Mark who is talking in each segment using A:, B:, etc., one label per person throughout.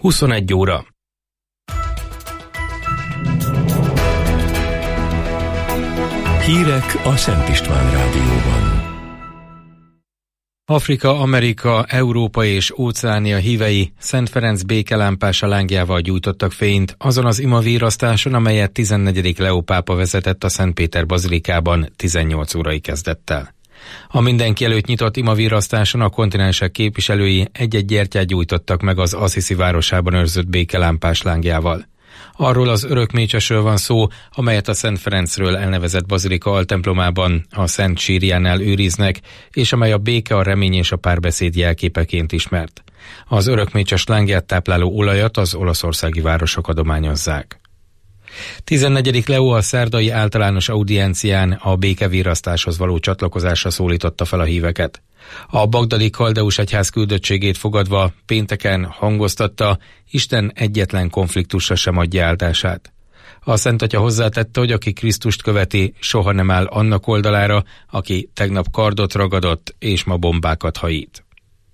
A: 21 óra.
B: Hírek a Szent István Rádióban.
A: Afrika, Amerika, Európa és Óceánia hívei Szent Ferenc békelámpása lángjával gyújtottak fényt azon az imavírasztáson, amelyet 14. Leó pápa vezetett a Szent Péter bazilikában 18 órai kezdettel. A mindenki előtt nyitott imavírasztáson a kontinensek képviselői egy-egy gyertyát gyújtottak meg az Assisi városában őrzött békelámpás lángjával. Arról az örökmécsesről van szó, amelyet a Szent Ferencről elnevezett bazilika altemplomában a Szent Sírjánál őriznek, és amely a béke, a remény és a párbeszéd jelképeként ismert. Az örökmécses lángját tápláló olajat az olaszországi városok adományozzák. 14. Leó a szerdai általános audiencián a békevírasztáshoz való csatlakozásra szólította fel a híveket. A bagdadi Kaldeus egyház küldöttségét fogadva pénteken hangoztatta, Isten egyetlen konfliktusra sem adja áldását. A Szent Atya hozzátette, hogy aki Krisztust követi, soha nem áll annak oldalára, aki tegnap kardot ragadott és ma bombákat hajít.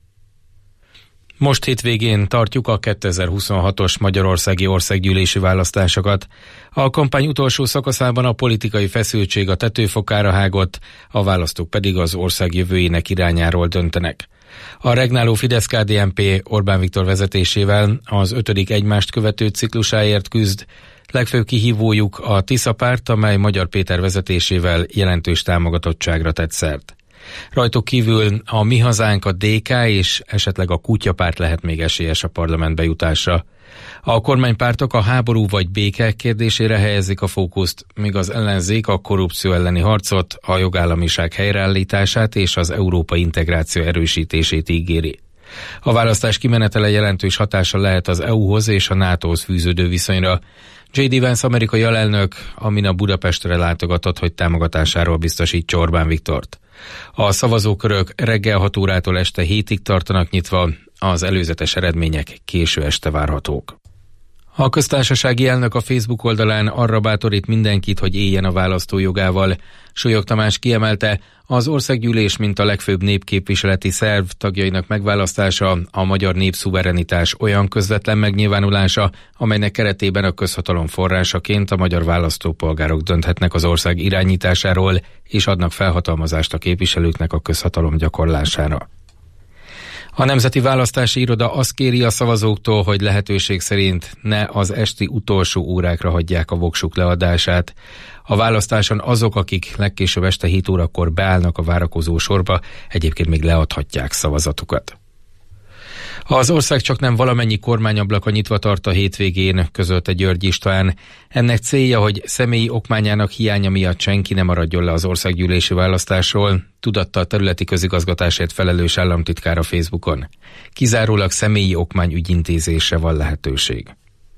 A: Most hétvégén tartjuk a 2026-os magyarországi országgyűlési választásokat. A kampány utolsó szakaszában a politikai feszültség a tetőfokára hágott, a választók pedig az ország jövőjének irányáról döntenek. A regnáló Fidesz-KDNP Orbán Viktor vezetésével az 5. egymást követő ciklusáért küzd. Legfőbb kihívójuk a Tisza párt, amely Magyar Péter vezetésével jelentős támogatottságra tett szert. Rajtuk kívül a Mi Hazánk, a DK és esetleg a Kutyapárt lehet még esélyes a parlamentbe jutásra. A kormánypártok a háború vagy béke kérdésére helyezik a fókuszt, míg az ellenzék a korrupció elleni harcot, a jogállamiság helyreállítását és az európai integráció erősítését ígéri. A választás kimenetele jelentős hatással lehet az EU-hoz és a NATO-hoz fűződő viszonyra. J.D. Vance amerikai alelnök amin Budapestre látogatott, hogy támogatásáról biztosítsa Orbán Viktort. A szavazókörök reggel 6 órától este 7-ig tartanak nyitva, az előzetes eredmények késő este várhatók. A köztársasági elnök a Facebook oldalán arra bátorít mindenkit, hogy éljen a választójogával. Súlyog Tamás kiemelte, az országgyűlés, mint a legfőbb népképviseleti szerv tagjainak megválasztása, a magyar népszuverenitás olyan közvetlen megnyilvánulása, amelynek keretében a közhatalom forrásaként a magyar választópolgárok dönthetnek az ország irányításáról, és adnak felhatalmazást a képviselőknek a közhatalom gyakorlására. A Nemzeti Választási Iroda azt kéri a szavazóktól, hogy lehetőség szerint ne az esti utolsó órákra hagyják a voksuk leadását. A választáson azok, akik legkésőbb este 7 órakor beállnak a várakozó sorba, egyébként még leadhatják szavazatukat. Az ország csaknem valamennyi kormányablaka nyitva tart a hétvégén, közölte György István. Ennek célja, hogy személyi okmányának hiánya miatt senki ne maradjon le az országgyűlési választásról, tudatta a területi közigazgatásért felelős államtitkár a Facebookon. Kizárólag személyi okmány ügyintézésre van lehetőség.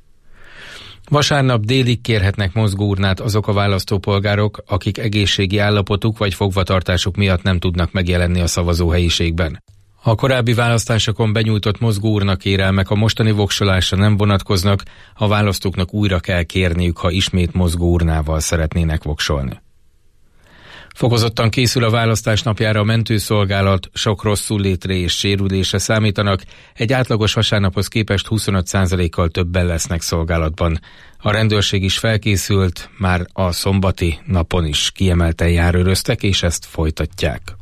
A: Vasárnap délig kérhetnek mozgóurnát azok a választópolgárok, akik egészségi állapotuk vagy fogvatartásuk miatt nem tudnak megjelenni a szavazóhelyiségben. A korábbi választásokon benyújtott mozgóurna kérelmek a mostani voksolásra nem vonatkoznak, a választóknak újra kell kérniük, ha ismét mozgóurnával szeretnének voksolni. Fokozottan készül a választás napjára a mentőszolgálat, sok rosszul létre és sérülésre számítanak, egy átlagos vasárnaphoz képest 25%-kal többen lesznek szolgálatban. A rendőrség is felkészült, már a szombati napon is kiemelten járőröztek, és ezt folytatják.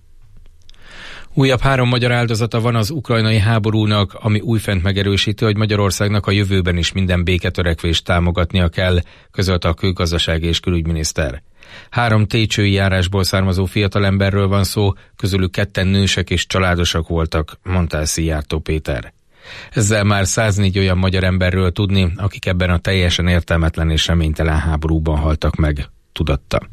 A: Újabb 3 magyar áldozata van az ukrajnai háborúnak, ami újfent megerősíti, hogy Magyarországnak a jövőben is minden béketörekvést támogatnia kell, közölte a külgazdasági és külügyminiszter. 3 técsői járásból származó fiatalemberről van szó, közülük 2 nősek és családosak voltak, mondta el Szijjártó Péter. Ezzel már 104 olyan magyar emberről tudni, akik ebben a teljesen értelmetlen és reménytelen háborúban haltak meg, tudatta.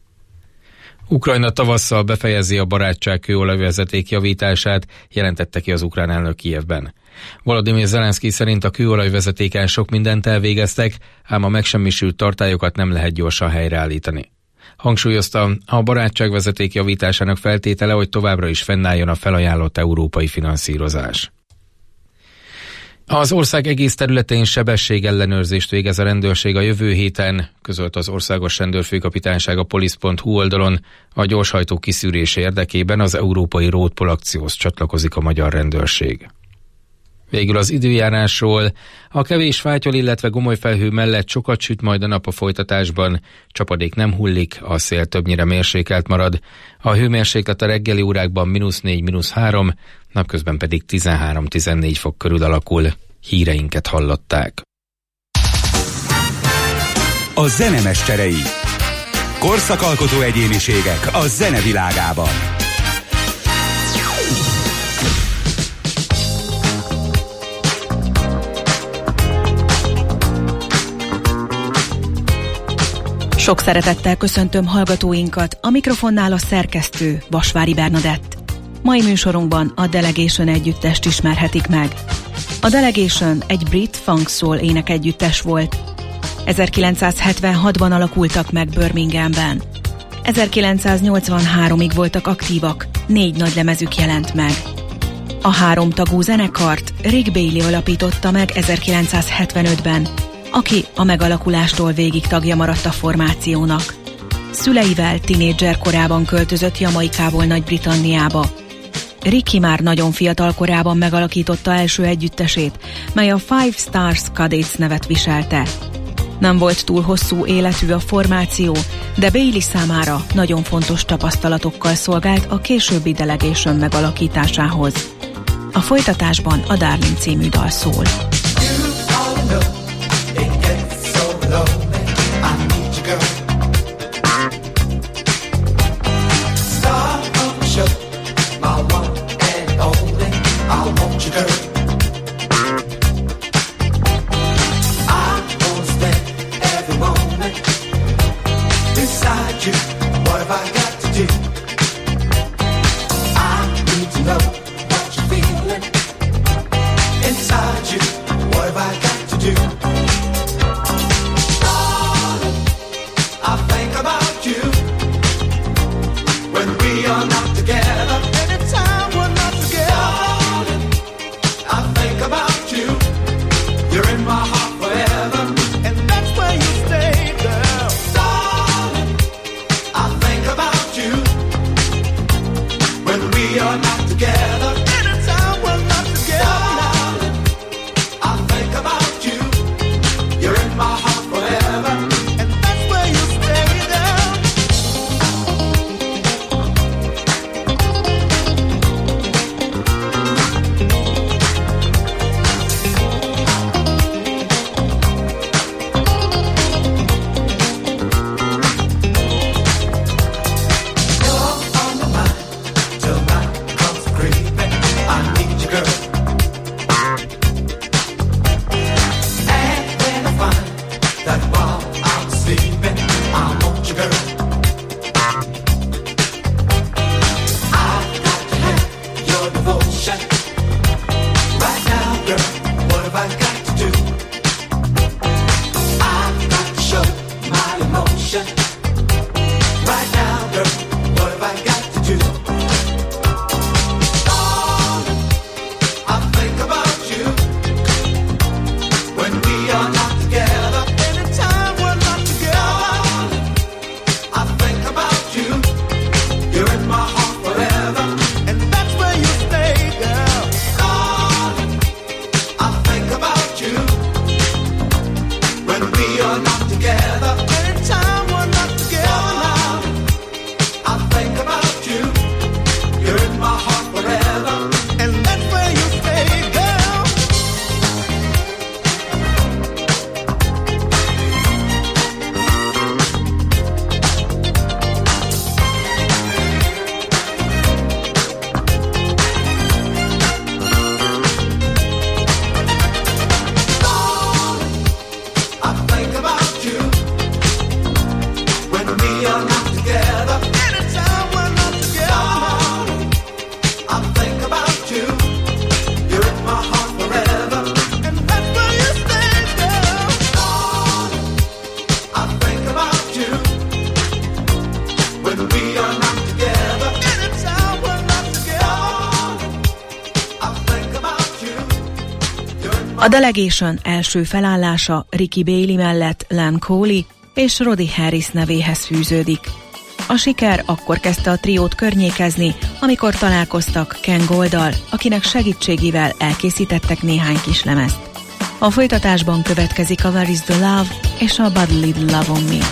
A: Ukrajna tavasszal befejezi a barátság kőolajvezeték javítását, jelentette ki az ukrán elnök Kijevben. Volodymyr Zelenszky szerint a kőolajvezetéken sok mindent elvégeztek, ám a megsemmisült tartályokat nem lehet gyorsan helyreállítani. Hangsúlyozta, a barátságvezeték javításának feltétele, hogy továbbra is fennálljon a felajánlott európai finanszírozás. Az ország egész területén sebességellenőrzést végez a rendőrség a jövő héten, közölt az Országos Rendőrfőkapitányság a polisz.hu oldalon. A gyorshajtó kiszűrése érdekében az európai Roadpol akcióhoz csatlakozik a magyar rendőrség. Végül az időjárásról. A kevés fátyol, illetve gomolyfelhő mellett sokat süt majd a nap a folytatásban. Csapadék nem hullik, a szél többnyire mérsékelt marad. A hőmérséklet a reggeli órákban -4, -3, napközben pedig 13-14 fok körül alakul. Híreinket hallották.
C: A zenemeszterei. Korszakalkotó egyéniségek a zenevilágában.
D: Sok szeretettel köszöntöm hallgatóinkat, a mikrofonnál a szerkesztő, Vasvári Bernadett. Mai műsorunkban a Delegation együttest ismerhetik meg. A Delegation egy brit funk soul énekegyüttes volt. 1976-ban alakultak meg Birminghamben. 1983-ig voltak aktívak, 4 nagylemezük jelent meg. A 3 tagú zenekart Rick Bailey alapította meg 1975-ben, aki a megalakulástól végig tagja maradt a formációnak. Szüleivel tinédzser korában költözött Jamaikából Nagy-Britanniába. Ricky már nagyon fiatal korában megalakította első együttesét, mely a Five Stars Cadets nevet viselte. Nem volt túl hosszú életű a formáció, de Bailey számára nagyon fontos tapasztalatokkal szolgált a későbbi Delegation megalakításához. A folytatásban a Darling című dal szól. A Delegation első felállása Ricky Bailey mellett Len Coley és Roddy Harris nevéhez fűződik. A siker akkor kezdte a triót környékezni, amikor találkoztak Ken Golddal, akinek segítségével elkészítettek néhány kislemezt. A folytatásban következik a Where is the Love és a But Little Love on Me.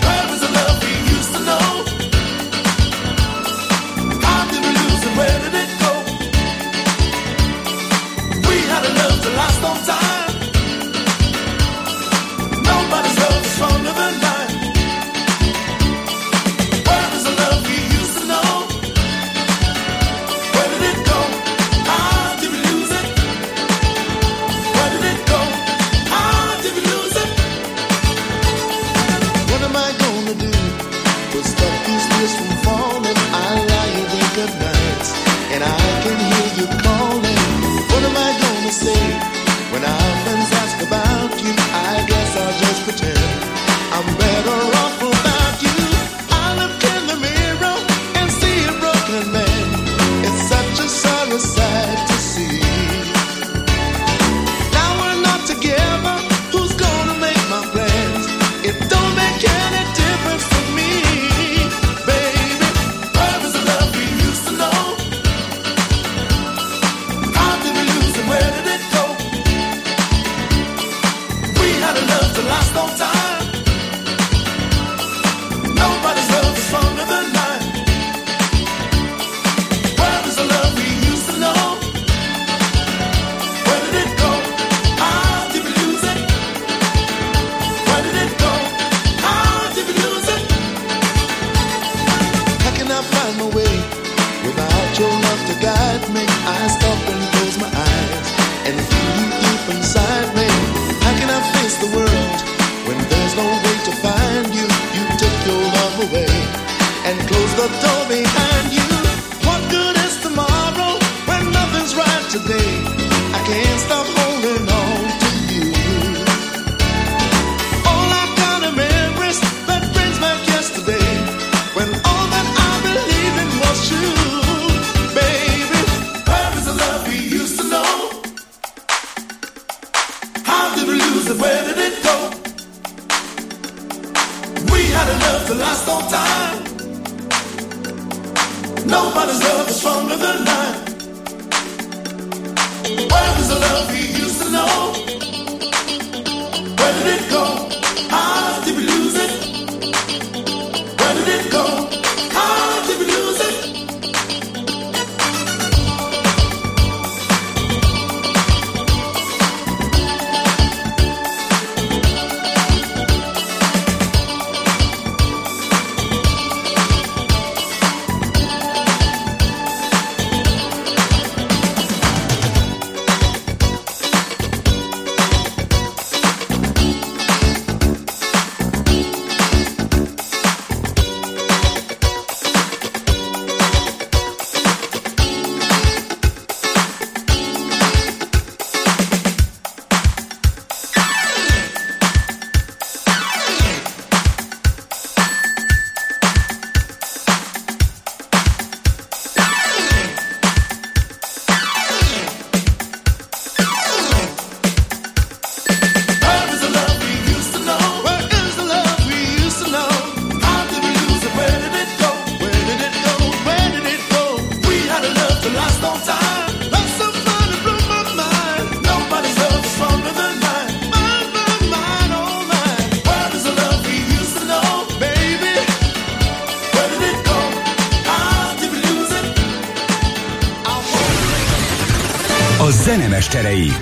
C: Zenemesterei.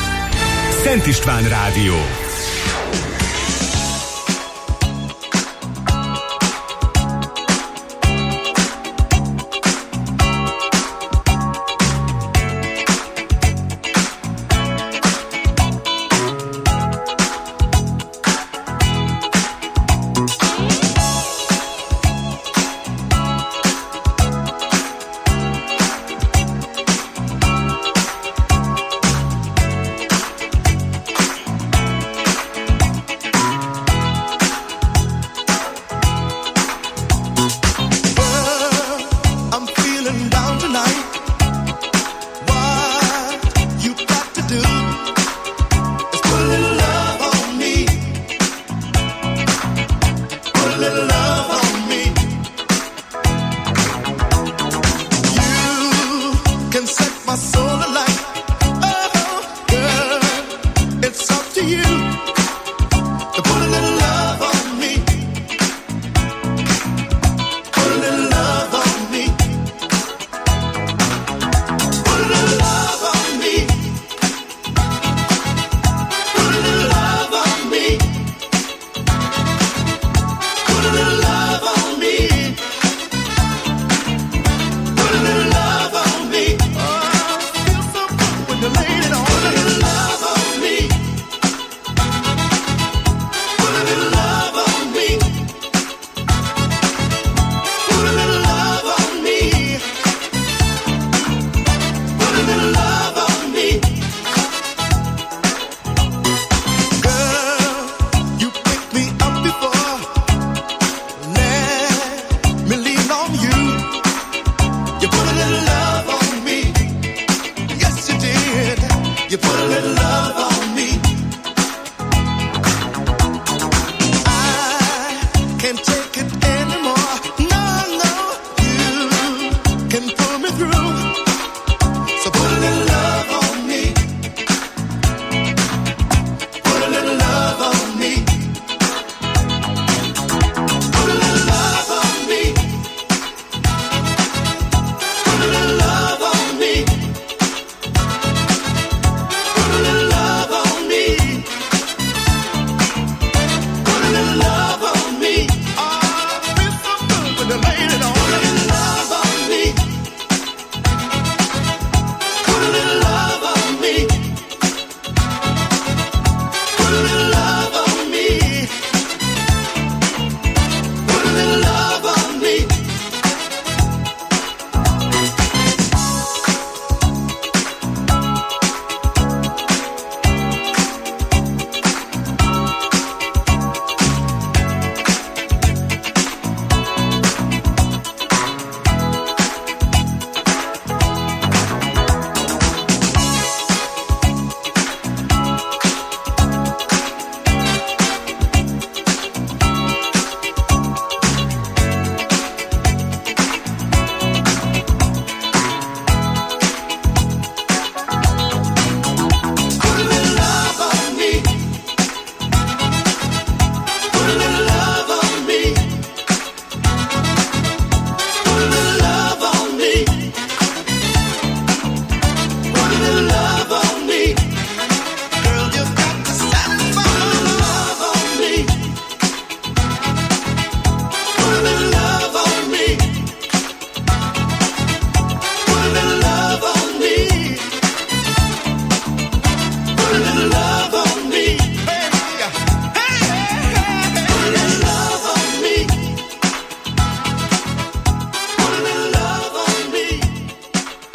C: Szent István Rádió.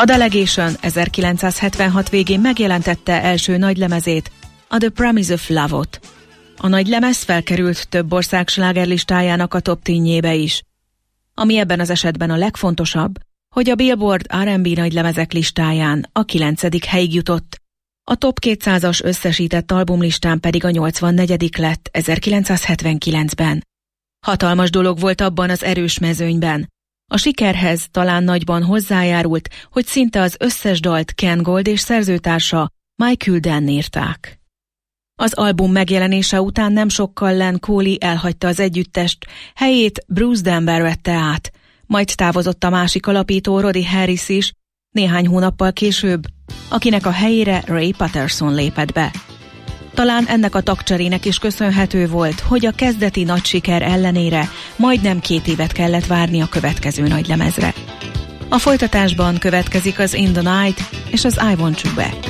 D: A Delegation 1976 végén megjelentette első nagylemezét, a The Promise of Love-ot. A nagylemez felkerült több ország slágerlistájának a top 10-jébe is. Ami ebben az esetben a legfontosabb, hogy a Billboard R&B nagylemezek listáján a 9. helyig jutott, a top 200-as összesített albumlistán pedig a 84. lett 1979-ben. Hatalmas dolog volt abban az erős mezőnyben. A sikerhez talán nagyban hozzájárult, hogy szinte az összes dalt Ken Gold és szerzőtársa Michael Dan írták. Az album megjelenése után nem sokkal Len Cooley elhagyta az együttest, helyét Bruce Denver vette át, majd távozott a másik alapító Roddy Harris is, néhány hónappal később, akinek a helyére Ray Patterson lépett be. Talán ennek a tagcserének is köszönhető volt, hogy a kezdeti nagy siker ellenére majdnem 2 évet kellett várni a következő nagylemezre. A folytatásban következik az In the Night és az I Want You Back.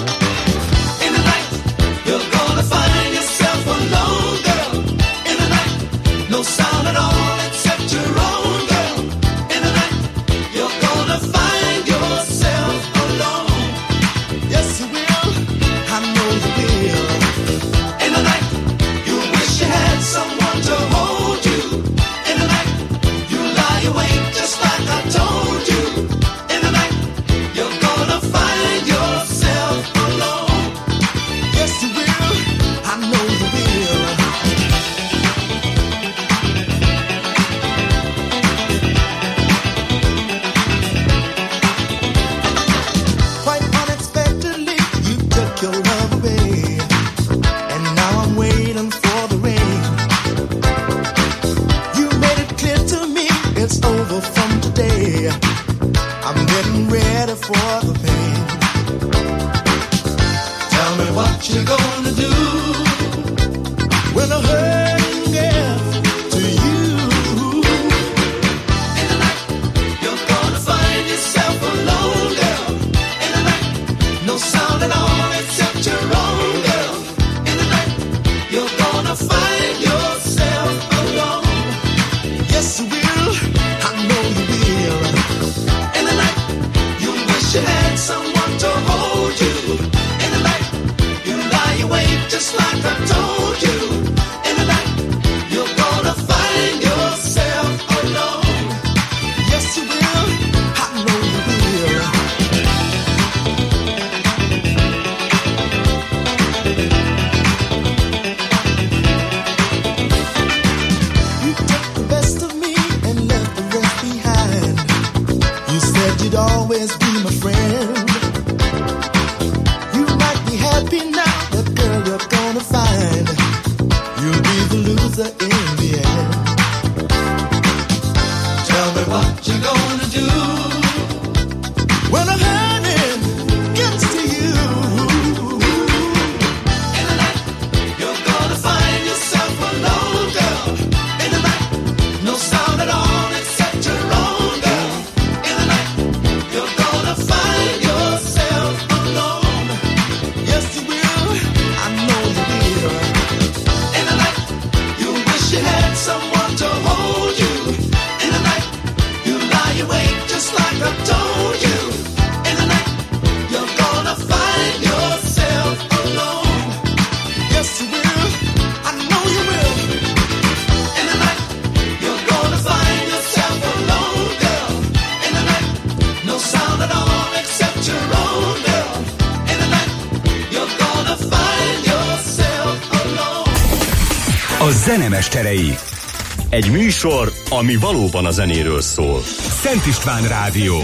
C: Zenemesterei. Egy műsor, ami valóban a zenéről szól. Szent István Rádió.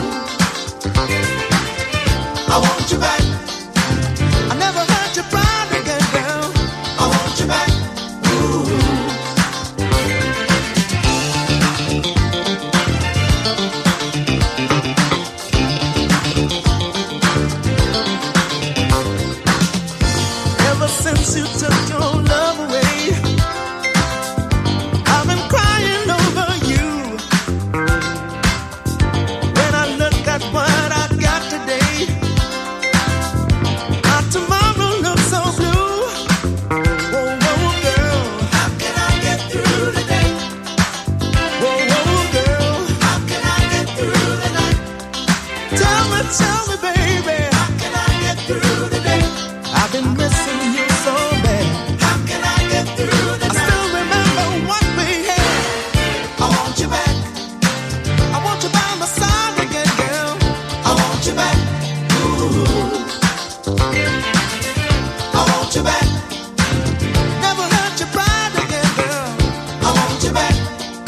E: I want you back. I never heard you cry. I've been missing you so bad. How can I get through the night? I still remember what we had. I want you back. I want you by my side again, girl. I want you back. Ooh. I want you back. Never hurt your pride again, girl. I want you back.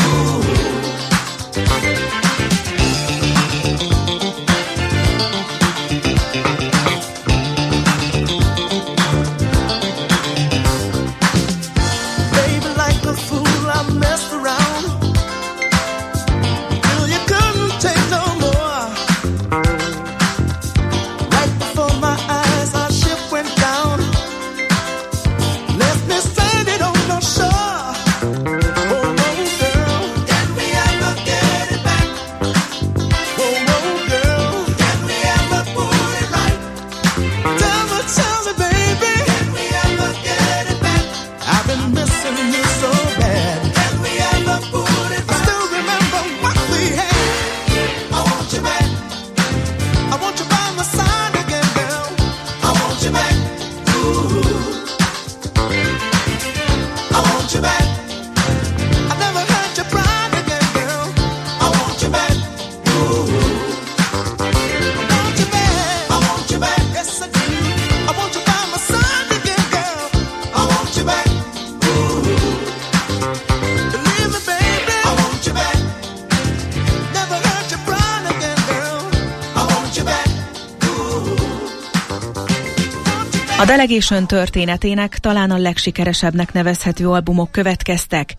D: A Delegation történetének talán a legsikeresebbnek nevezhető albumok következtek.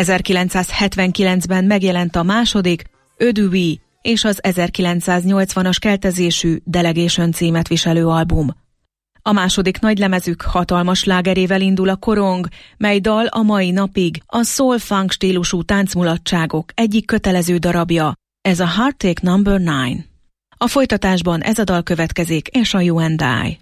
D: 1979-ben megjelent a második, Ödüvi, és az 1980-as keltezésű Delegation címet viselő album. A második nagylemezük hatalmas slágerével indul a Korong, mely dal a mai napig a soul-funk stílusú táncmulatságok egyik kötelező darabja, ez a Heartache No. 9. A folytatásban ez a dal következik, és a You and I.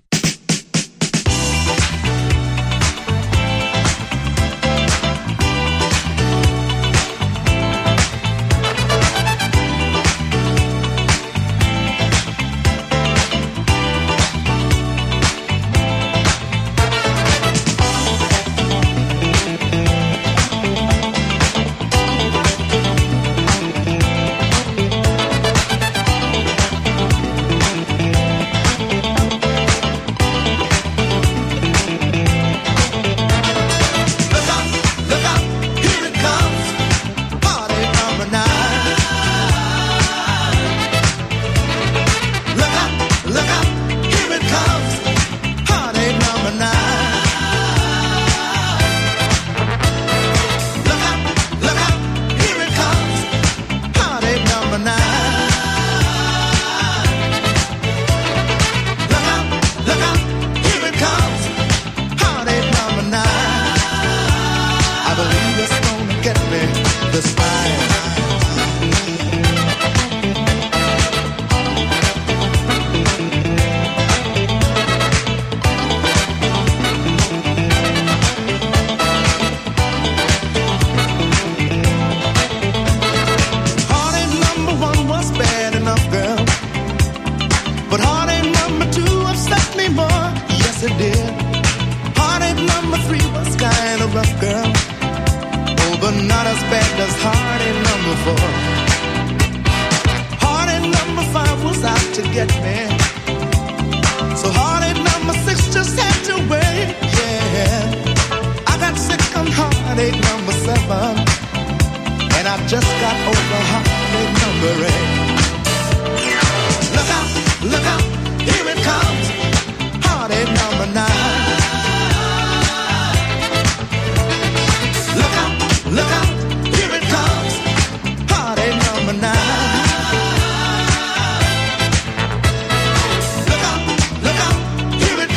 E: Here it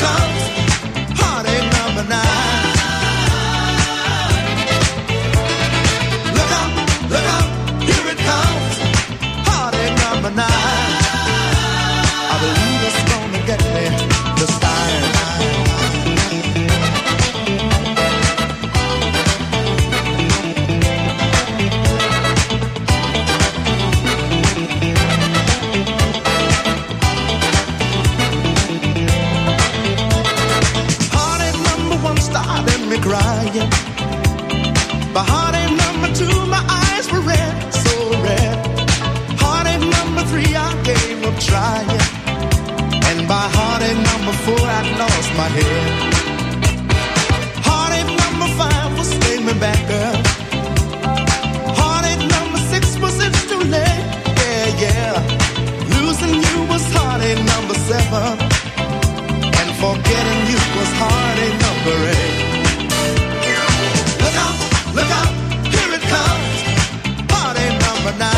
E: number 4, I'd lost my head. Heartache number 5 was staying me back, girl. Heartache number 6 was it's too late. Yeah, yeah. Losing you was heartache number 7. And forgetting you was heartache number 8. Look out, look out, here it comes. Heartache number 9.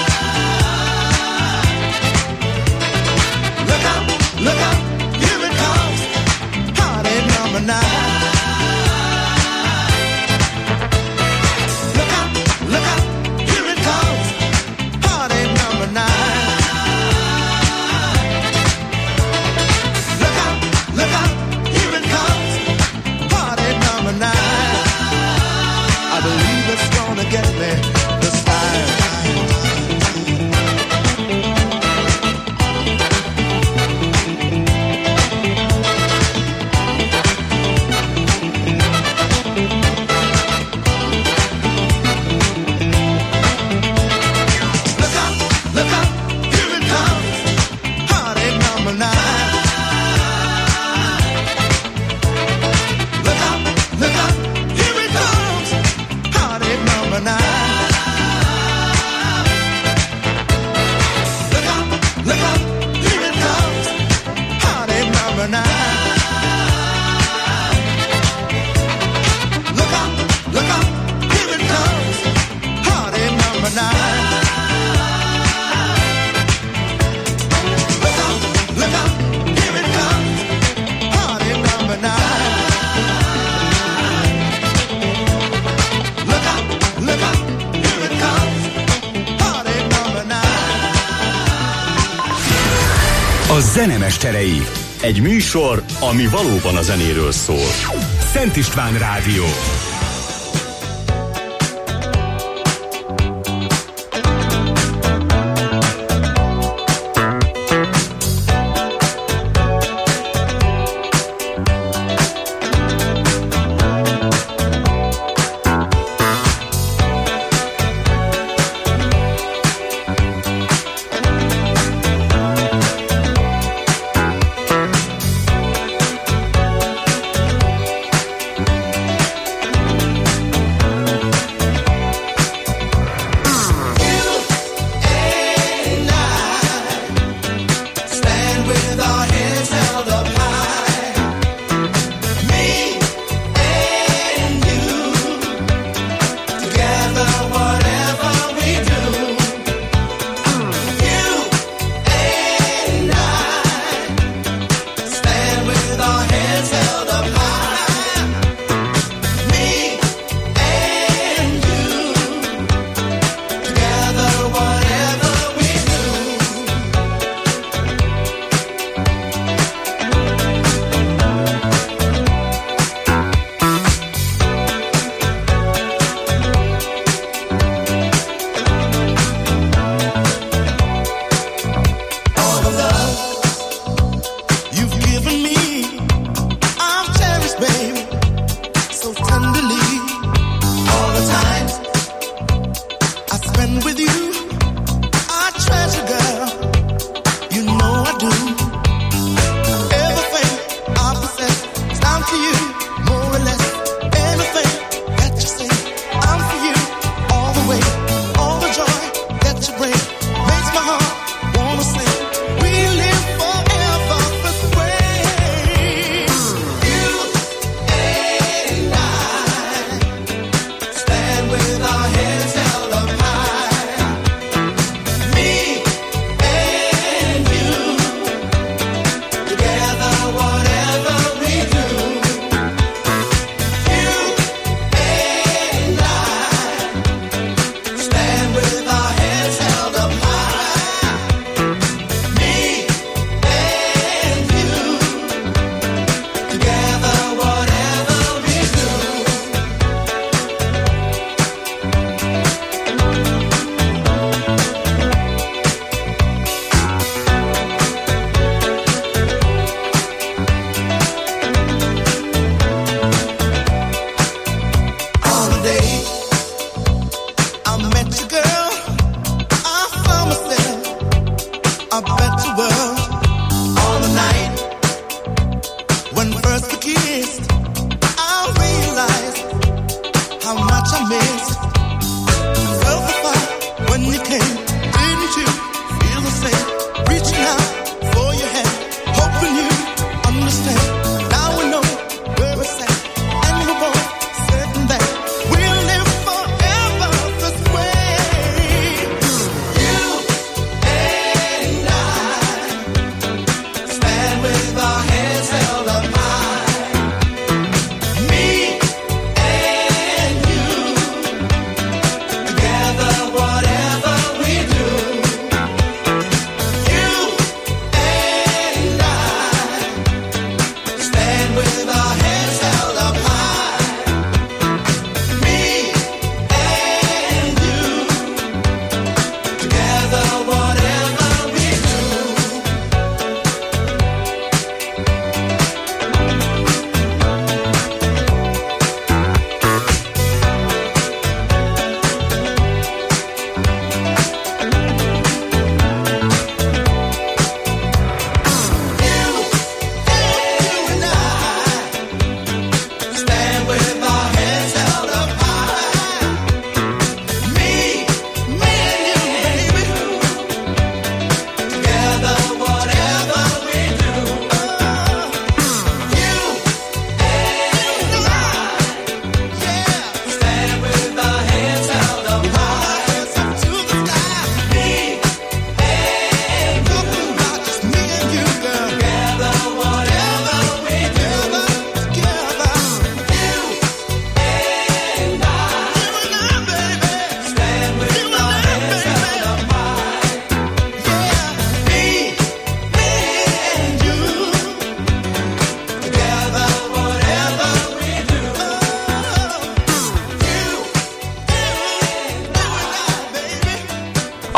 E: Look out, look out, here it comes. Heartache number 9. Look out, look out, here it comes. Heartache number 9. Look out, look out, here it comes. Heartache number 9. I believe it's gonna get me this time.
C: A zenemesterei. Egy műsor, ami valóban a zenéről szól. Szent István Rádió.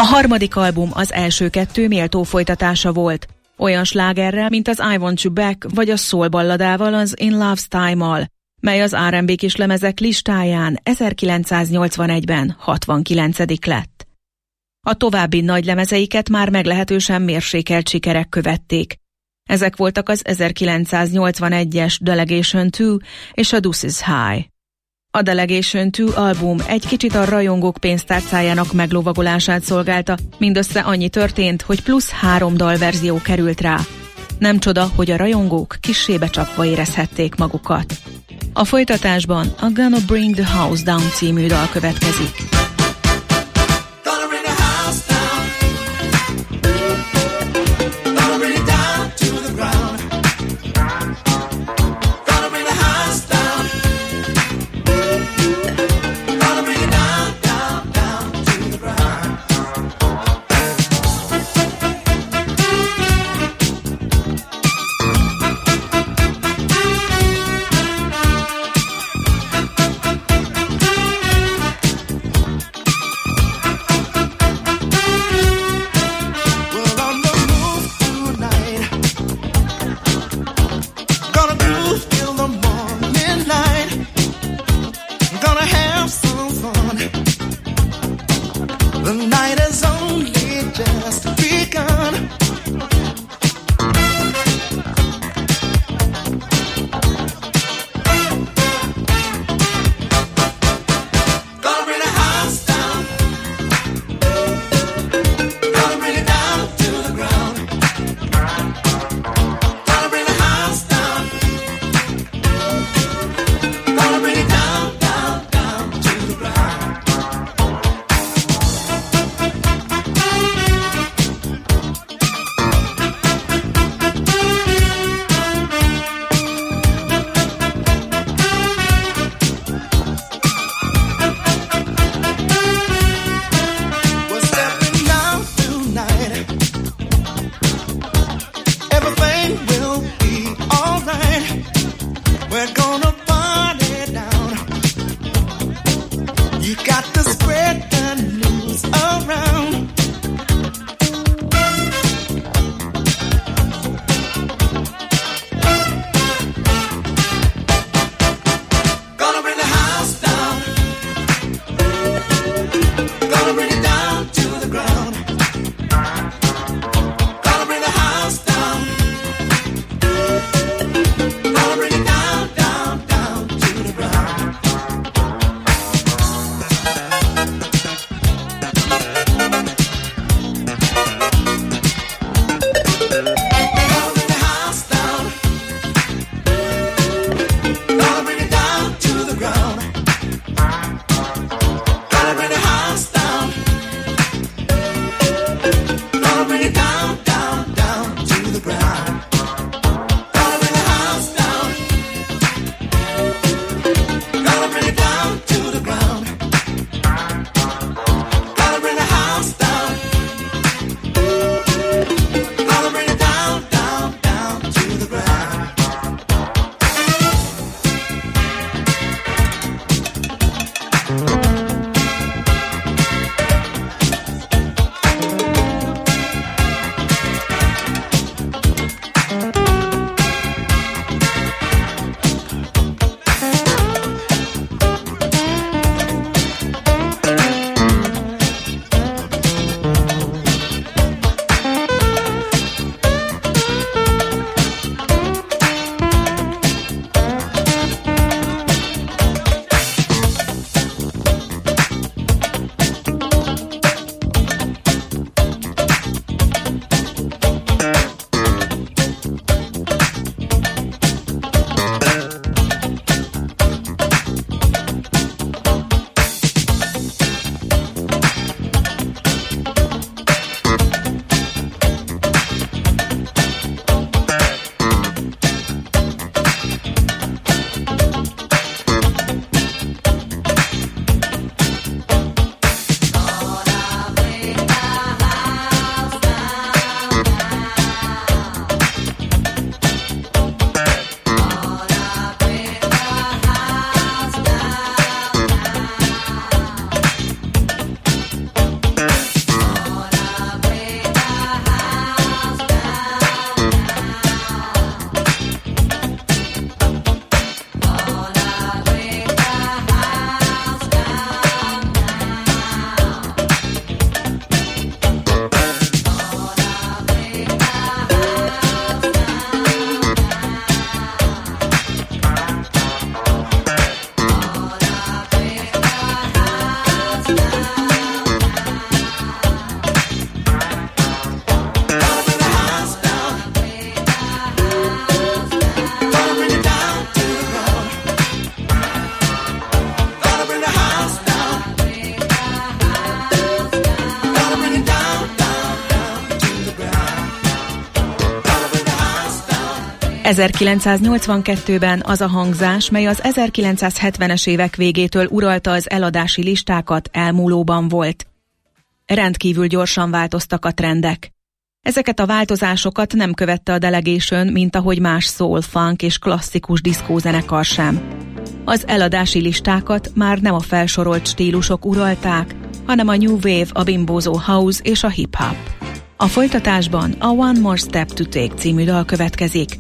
D: A harmadik album az első kettő méltó folytatása volt. Olyan slágerrel, mint az I Want You Back vagy a soul balladával, az In Love's Time-mal, mely az R&B kislemezek listáján 1981-ben 69. lett. A további nagy lemezeiket már meglehetősen mérsékelt sikerek követték. Ezek voltak az 1981-es Delegation 2 és a Deuces High. A Delegation 2 album egy kicsit a rajongók pénztárcájának meglovagolását szolgálta, mindössze annyi történt, hogy plusz 3 dalverzió került rá. Nem csoda, hogy a rajongók kissé becsapva érezhették magukat. A folytatásban a Gonna Bring the House Down című dal következik. 1982-ben az a hangzás, mely az 1970-es évek végétől uralta az eladási listákat, elmúlóban volt. Rendkívül gyorsan változtak a trendek. Ezeket a változásokat nem követte a Delegation, mint ahogy más soul, funk és klasszikus diszkózenekar sem. Az eladási listákat már nem a felsorolt stílusok uralták, hanem a new wave, a bimbózó house és a hip-hop. A folytatásban a One More Step to Take című dal következik.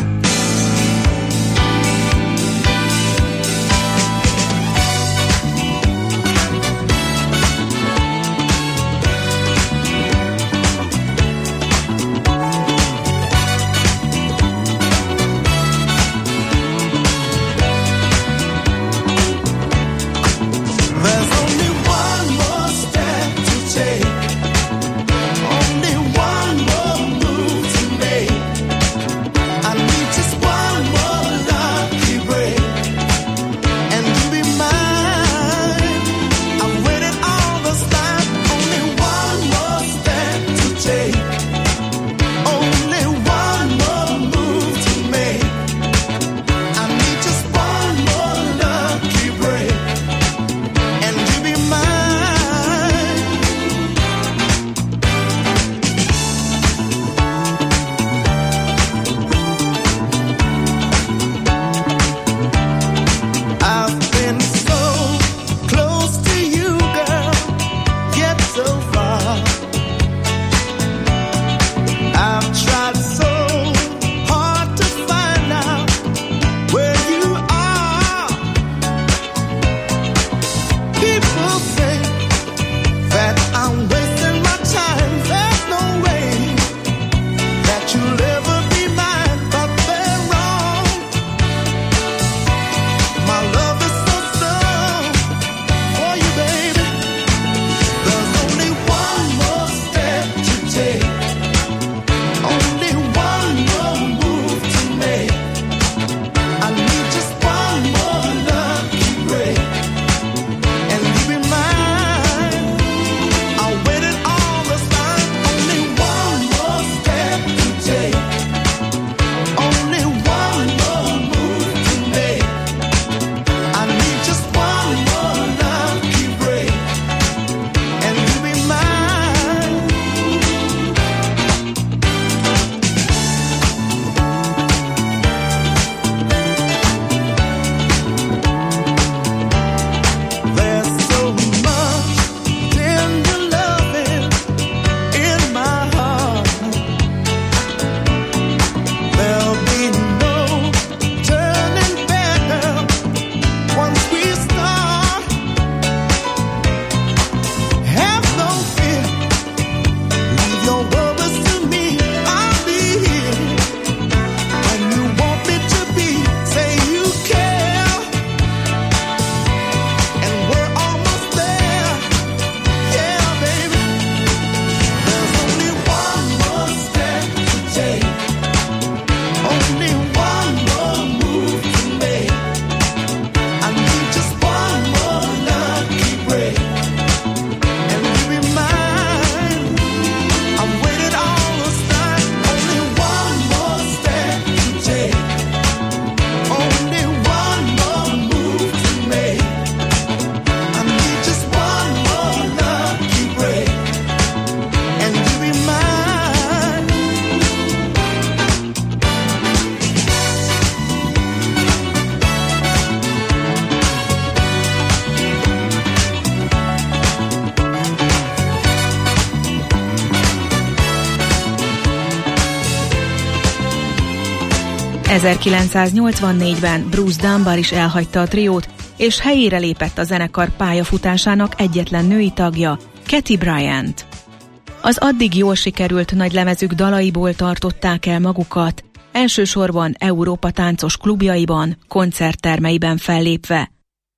D: ...1984-ben Bruce Dunbar is elhagyta a triót, és helyére lépett a zenekar pályafutásának egyetlen női tagja, Katy Bryant. Az addig jól sikerült nagylemezük dalaiból tartották el magukat, elsősorban Európa táncos klubjaiban, koncerttermeiben fellépve.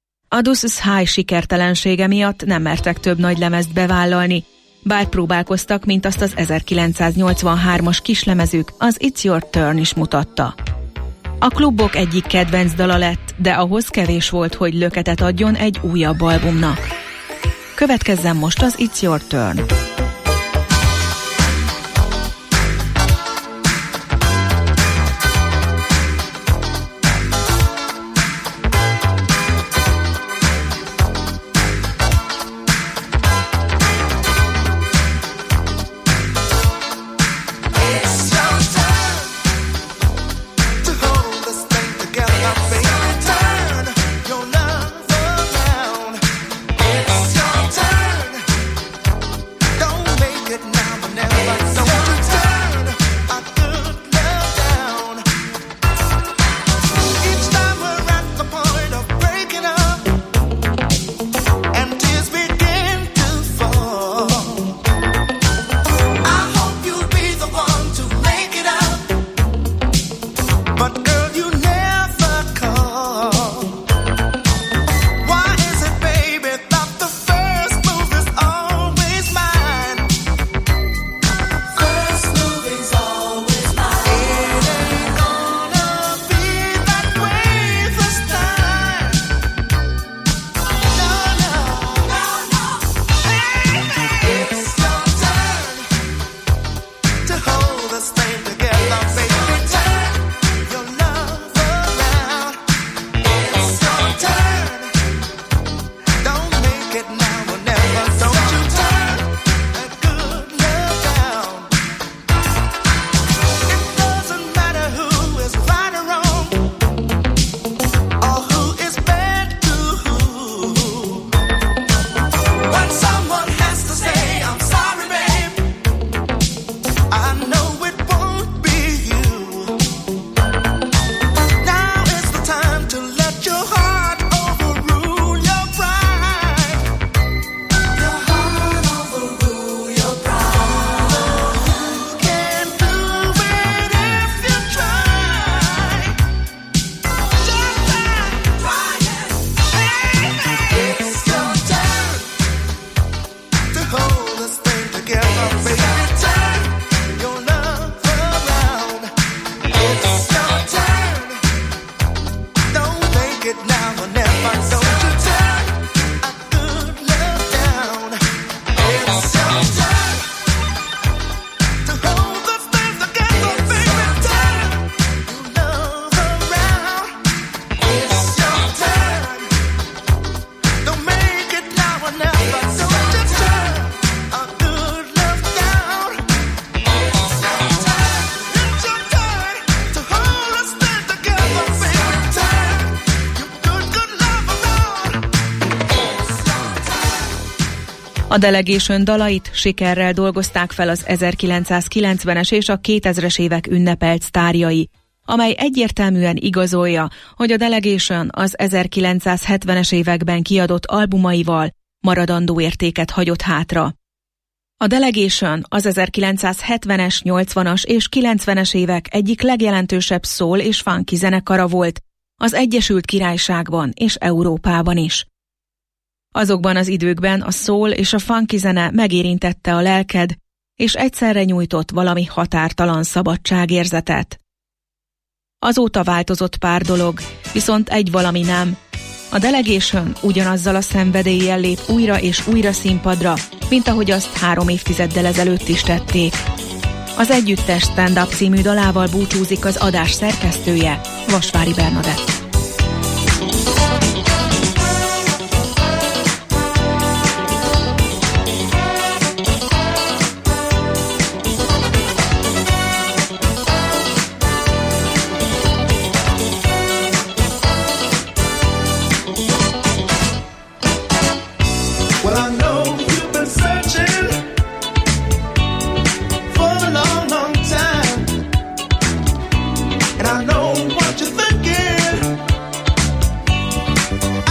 D: A Deuces High sikertelensége miatt nem mertek több nagylemezt bevállalni, bár próbálkoztak, mint azt az 1983-as kislemezük, az It's Your Turn is mutatta. A klubok egyik kedvenc dala lett, de ahhoz kevés volt, hogy löketet adjon egy újabb albumnak. Következzen most az It's Your Turn. A Delegation dalait sikerrel dolgozták fel az 1990-es és a 2000-es évek ünnepelt sztárjai, amely egyértelműen igazolja, hogy a Delegation az 1970-es években kiadott albumaival maradandó értéket hagyott hátra. A Delegation az 1970-es, 80-as és 90-es évek egyik legjelentősebb soul és funky zenekara volt az Egyesült Királyságban és Európában is. Azokban az időkben a soul és a funky zene megérintette a lelked, és egyszerre nyújtott valami határtalan szabadságérzetet. Azóta változott pár dolog, viszont egy valami nem. A Delegation ugyanazzal a szenvedéllyel lép újra és újra színpadra, mint ahogy azt 3 évtizeddel ezelőtt is tették. Az együttes Stand Up című dalával búcsúzik az adás szerkesztője, Vasvári Bernadett.
E: I know what you're thinking.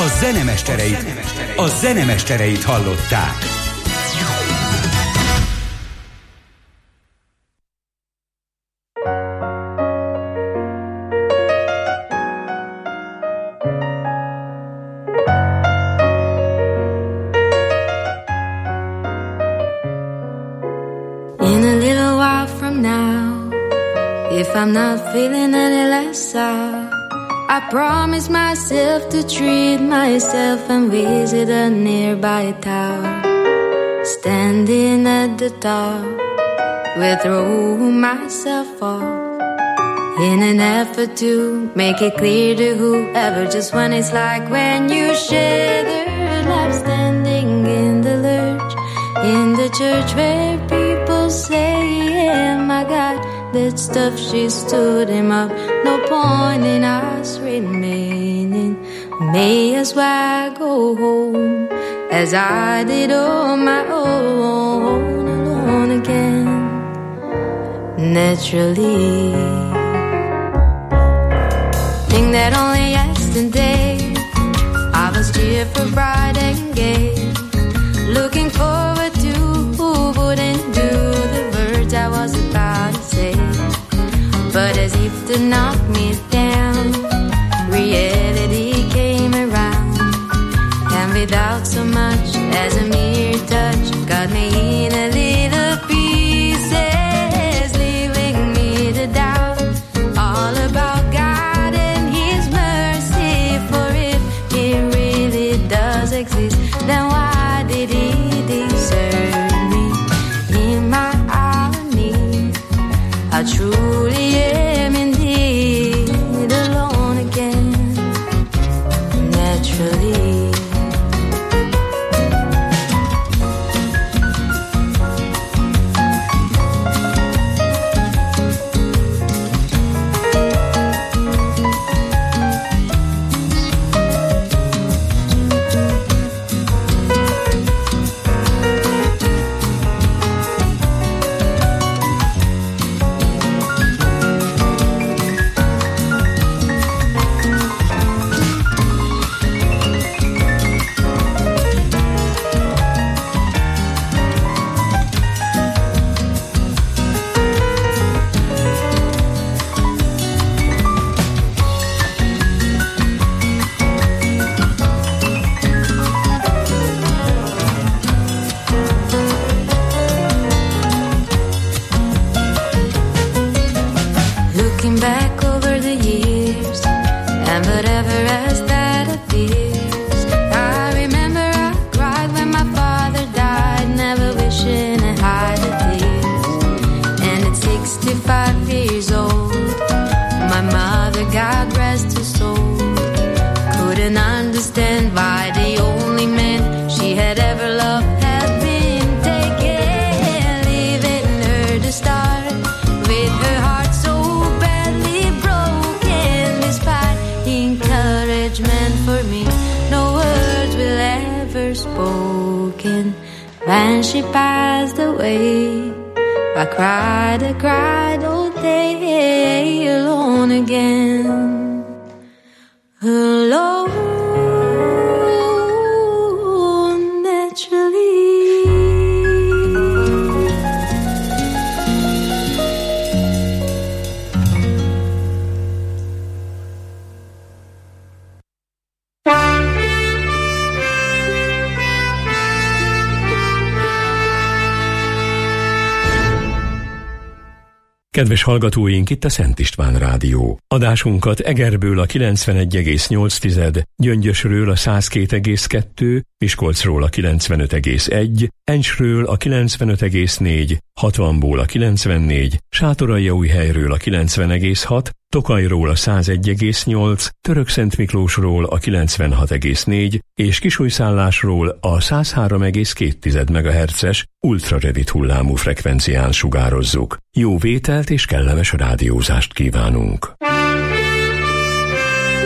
C: A zenemestereit hallották.
F: In a little while from now, if I'm not feeling any less sour, I promise myself to treat myself and visit a nearby tower. Standing at the top, will throw myself off in an effort to make it clear to whoever just what it's like when you share their life. Standing in the lurch, in the church where people say, yeah, my God, that stuff, she stood him up. No point in us remaining. May as well go home as I did on my own, alone again. Naturally, think that only yesterday I was cheerful, bright and gay, looking forward to who wouldn't do the words I was about to say. But as if to knock me down, reality came around, and without so much as a mere touch, got me in a little pieces, leaving me to doubt all about God and His mercy. For if He really does exist, then why did He deserve me? In my hour of need, I truly am indeed alone again. Naturally, looking back over the years and whatever else that appears, I remember I cried when my father died, never wishing to hide the tears. And at 65 years old, my mother, God rest her soul, couldn't understand why the only man she had ever loved had been taken, leaving her to start with her heart so badly broken. Despite encouragement for me, no words will ever spoken. When she passed away, I cried all day, alone again. Alone, naturally.
B: Kedves hallgatóink, itt a Szent István Rádió. Adásunkat Egerből a 91,8, Gyöngyösről a 102,2, Miskolcról a 95,1, Encsről a 95,4, Hatvanból a 94, Sátoraljaújhelyről a 90,6, Tokajról a 101,8, Törökszentmiklósról a 96,4 és Kisújszállásról a 103,2 MHz-es ultrarövid hullámú frekvencián sugározzuk. Jó vételt és kellemes rádiózást kívánunk!